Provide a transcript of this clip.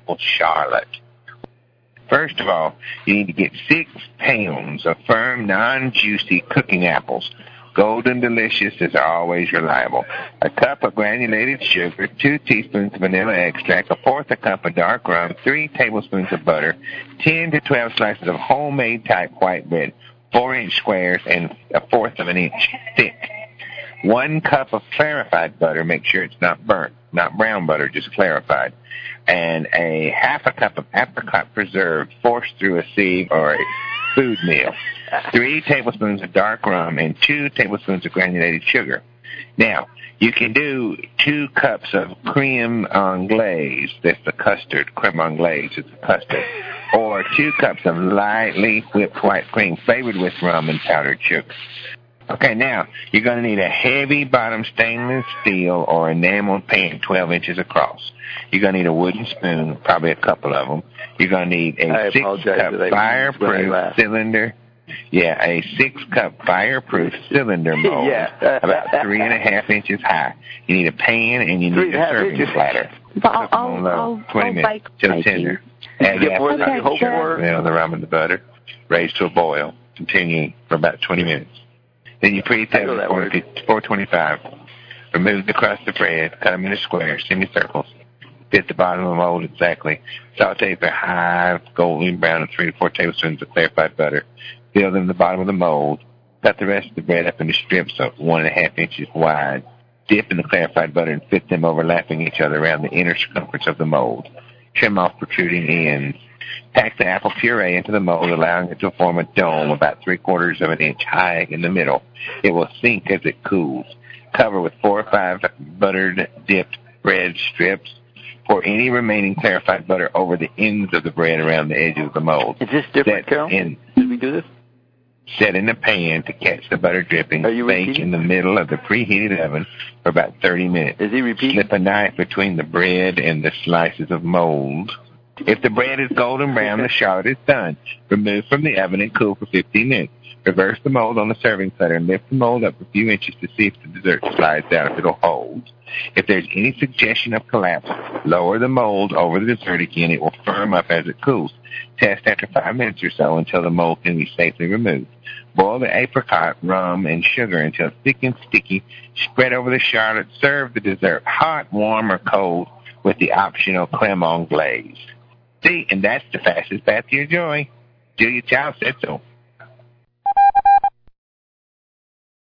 apple charlotte. First of all, you need to get 6 pounds of firm, non-juicy cooking apples. Golden Delicious is always reliable. A cup of granulated sugar, 2 teaspoons of vanilla extract, 1/4 a cup of dark rum, 3 tablespoons of butter, 10 to 12 slices of homemade type white bread, 4-inch squares, and 1/4 of an inch thick. 1 cup of clarified butter. Make sure it's not burnt, not brown butter, just clarified. And a 1/2 a cup of apricot preserve forced through a sieve or a food meal. 3 tablespoons of dark rum and 2 tablespoons of granulated sugar. Now, you can do 2 cups of creme anglaise. That's the custard. Creme anglaise is the custard. Or 2 cups of lightly whipped white cream flavored with rum and powdered sugar. Okay, now, you're going to need a heavy bottom stainless steel or enameled pan 12 inches across. You're going to need a wooden spoon, probably a couple of them. You're going to need a 6-cup fireproof cylinder. Yeah, a 6-cup fireproof cylinder mold, about 3.5 inches high. You need a pan and you need a serving platter. Cook them on low, 20 minutes till tender. Add the apple the rum and the butter. Raise to a boil. Continue for about 20 minutes. Then you preheat that at 425. Remove the crust of bread. Cut them into squares, semicircles. Fit the bottom of the mold exactly. Saute for high golden brown and 3 to 4 tablespoons of clarified butter. Fill them in the bottom of the mold. Cut the rest of the bread up into strips of 1.5 inches wide. Dip in the clarified butter and fit them overlapping each other around the inner circumference of the mold. Trim off protruding ends. Pack the apple puree into the mold, allowing it to form a dome about 3/4 of an inch high in the middle. It will sink as it cools. Cover with 4 or 5 buttered dipped bread strips. Pour any remaining clarified butter over the ends of the bread around the edges of the mold. Is this different, Carol? Did we do this? Set in a pan to catch the butter dripping. Bake in the middle of the preheated oven for about 30 minutes. Is he repeating? Slip a knife between the bread and the slices of mold. If the bread is golden brown, the charlotte is done. Remove from the oven and cool for 15 minutes. Reverse the mold on the serving platter and lift the mold up a few inches to see if the dessert slides down, if it'll hold. If there's any suggestion of collapse, lower the mold over the dessert again. It will firm up as it cools. Test after 5 minutes or so until the mold can be safely removed. Boil the apricot, rum, and sugar until thick and sticky. Spread over the charlotte. Serve the dessert hot, warm, or cold with the optional creme anglaise. See, and that's the fastest path to your joy. Julia Child said so.